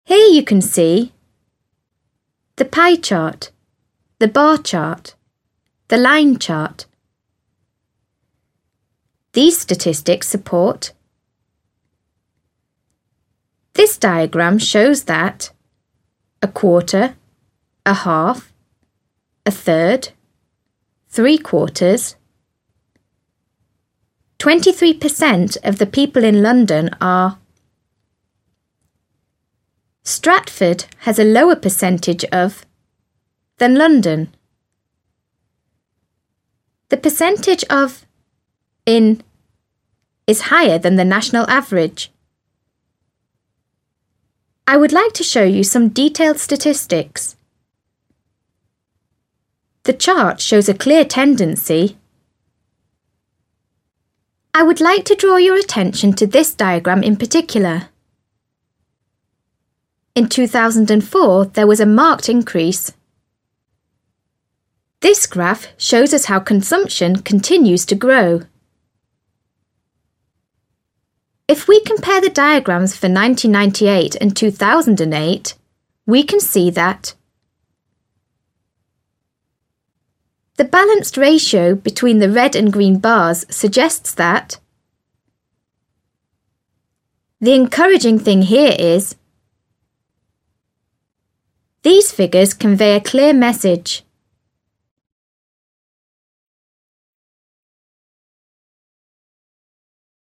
Here you can see the pie chart, the bar chart, the line chart. These statistics support. This diagram shows that a quarter, a half, a third, 3/4, 23% of the people in London are. Stratford has a lower percentage of than London. The percentage of in is higher than the national average. I would like to show you some detailed statistics. The chart shows a clear tendency. I would like to draw your attention to this diagram in particular. In 2004, there was a marked increase. This graph shows us how consumption continues to grow. If we compare the diagrams for 1998 and 2008, we can see that the balanced ratio between the red and green bars suggests that. The encouraging thing here is these figures convey a clear message.